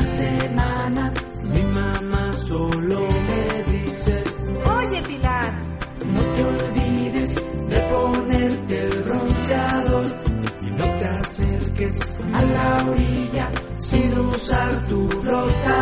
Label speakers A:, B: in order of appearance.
A: semana mi mamá solo me dice:
B: Oye, Pilar,
A: no te olvides de ponerte el bronceador y no te acerques a la orilla sin usar tu flotador.